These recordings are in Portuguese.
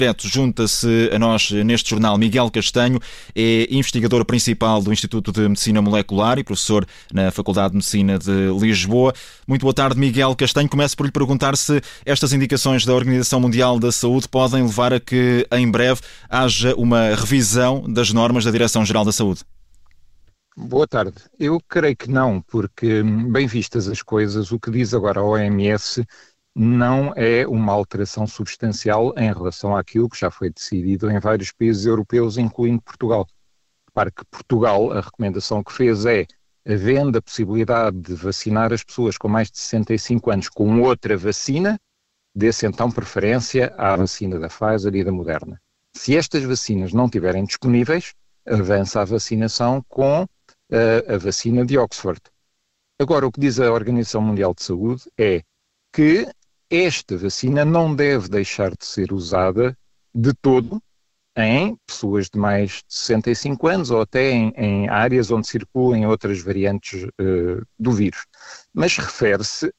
aspecto, junta-se a nós neste jornal Miguel Castanho, é investigador principal do Instituto de Medicina Molecular e professor na Faculdade de Medicina de Lisboa. Muito boa tarde, Miguel Castanho. Começo por lhe perguntar se estas indicações da Organização Mundial da Saúde podem levar a que, em breve, haja uma revisão das normas da Direção-Geral da Saúde. Boa tarde. Eu creio que não, porque, bem vistas as coisas, o que diz agora a OMS não é uma alteração substancial em relação àquilo que já foi decidido em vários países europeus, incluindo Portugal. Repare que Portugal, a recomendação que fez é, havendo a possibilidade de vacinar as pessoas com mais de 65 anos com outra vacina, dê-se então preferência à vacina da Pfizer e da Moderna. Se estas vacinas não estiverem disponíveis, avança a vacinação com a vacina de Oxford. Agora, o que diz a Organização Mundial de Saúde é que esta vacina não deve deixar de ser usada de todo em pessoas de mais de 65 anos ou até em áreas onde circulem outras variantes do vírus. Mas refere-se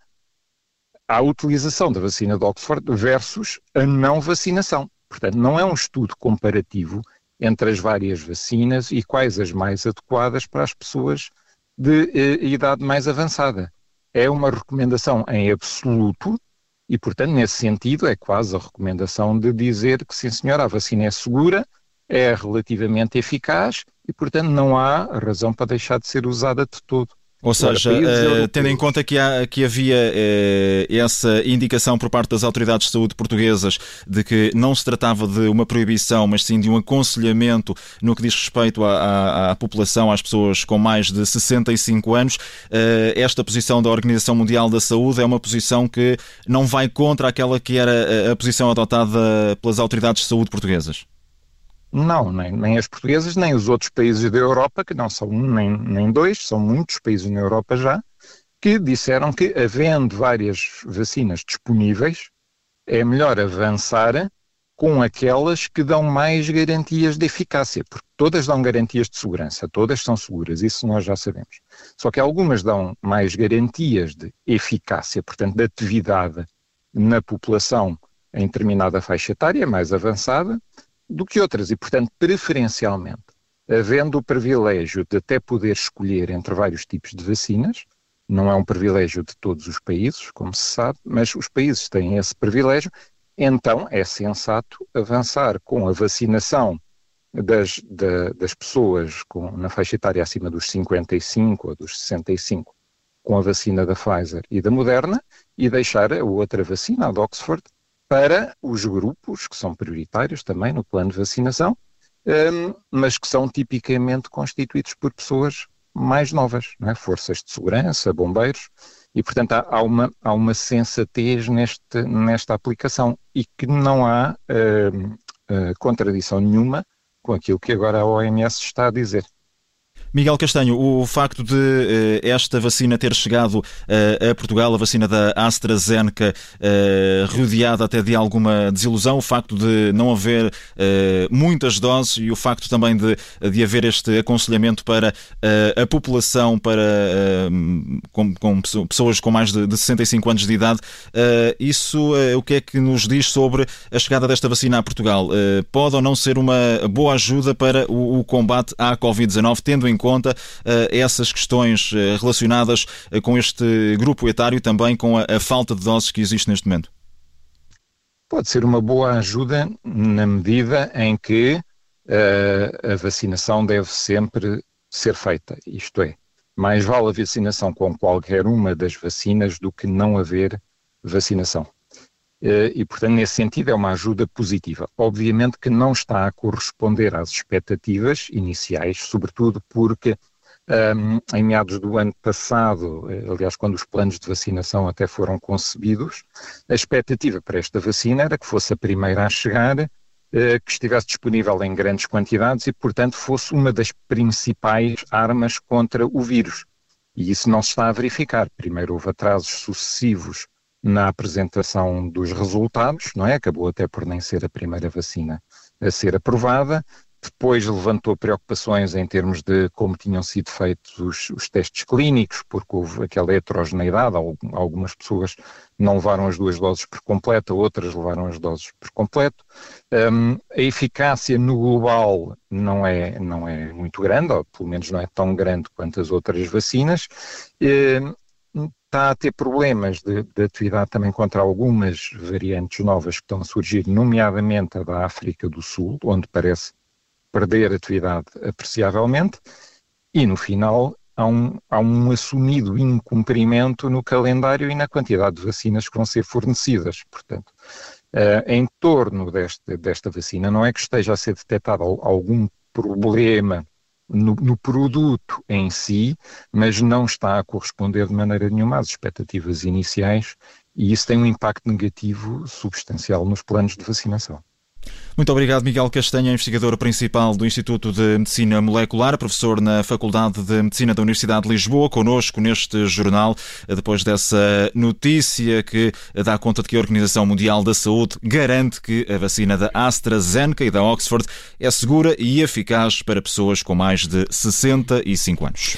à utilização da vacina de Oxford versus a não vacinação. Portanto, não é um estudo comparativo entre as várias vacinas e quais as mais adequadas para as pessoas de idade mais avançada. É uma recomendação em absoluto e, portanto, nesse sentido, é quase a recomendação de dizer que, sim senhora, a vacina é segura, é relativamente eficaz e, portanto, não há razão para deixar de ser usada de todo. Ou seja, tendo em conta que havia essa indicação por parte das autoridades de saúde portuguesas de que não se tratava de uma proibição, mas sim de um aconselhamento no que diz respeito à população, às pessoas com mais de 65 anos, esta posição da Organização Mundial da Saúde é uma posição que não vai contra aquela que era a posição adotada pelas autoridades de saúde portuguesas? Não, nem as portuguesas, nem os outros países da Europa, que não são um nem dois, são muitos países na Europa já, que disseram que, havendo várias vacinas disponíveis, é melhor avançar com aquelas que dão mais garantias de eficácia, porque todas dão garantias de segurança, todas são seguras, isso nós já sabemos. Só que algumas dão mais garantias de eficácia, portanto, de atividade na população em determinada faixa etária mais avançada, do que outras, e portanto, preferencialmente, havendo o privilégio de até poder escolher entre vários tipos de vacinas, não é um privilégio de todos os países, como se sabe, mas os países têm esse privilégio, então é sensato avançar com a vacinação das pessoas na faixa etária acima dos 55 ou dos 65, com a vacina da Pfizer e da Moderna, e deixar a outra vacina, a de Oxford, para os grupos que são prioritários também no plano de vacinação, mas que são tipicamente constituídos por pessoas mais novas, não é? Forças de segurança, bombeiros, e portanto há uma sensatez nesta aplicação e que não há contradição nenhuma com aquilo que agora a OMS está a dizer. Miguel Castanho, o facto de esta vacina ter chegado a Portugal, a vacina da AstraZeneca, rodeada até de alguma desilusão, o facto de não haver muitas doses e o facto também de haver este aconselhamento para a população, para com pessoas com mais de 65 anos de idade, isso o que é que nos diz sobre a chegada desta vacina a Portugal? Pode ou não ser uma boa ajuda para o combate à Covid-19, tendo em conta essas questões relacionadas com este grupo etário e também com a falta de doses que existe neste momento? Pode ser uma boa ajuda na medida em que a vacinação deve sempre ser feita, isto é, mais vale a vacinação com qualquer uma das vacinas do que não haver vacinação. E, portanto, nesse sentido é uma ajuda positiva. Obviamente que não está a corresponder às expectativas iniciais, sobretudo porque em meados do ano passado, aliás, quando os planos de vacinação até foram concebidos, a expectativa para esta vacina era que fosse a primeira a chegar, que estivesse disponível em grandes quantidades e, portanto, fosse uma das principais armas contra o vírus. E isso não se está a verificar. Primeiro houve atrasos sucessivos na apresentação dos resultados, não é? Acabou até por nem ser a primeira vacina a ser aprovada. Depois levantou preocupações em termos de como tinham sido feitos os testes clínicos, porque houve aquela heterogeneidade, algumas pessoas não levaram as 2 doses por completo, outras levaram as doses por completo. A eficácia no global não é muito grande, ou pelo menos não é tão grande quanto as outras vacinas. Está a ter problemas de atividade também contra algumas variantes novas que estão a surgir, nomeadamente a da África do Sul, onde parece perder atividade apreciavelmente, e no final há um assumido incumprimento no calendário e na quantidade de vacinas que vão ser fornecidas. Portanto, em torno desta vacina, não é que esteja a ser detectado algum problema no produto em si, mas não está a corresponder de maneira nenhuma às expectativas iniciais, e isso tem um impacto negativo substancial nos planos de vacinação. Muito obrigado, Miguel Castanha, investigador principal do Instituto de Medicina Molecular, professor na Faculdade de Medicina da Universidade de Lisboa, connosco neste jornal, depois dessa notícia que dá conta de que a Organização Mundial da Saúde garante que a vacina da AstraZeneca e da Oxford é segura e eficaz para pessoas com mais de 65 anos.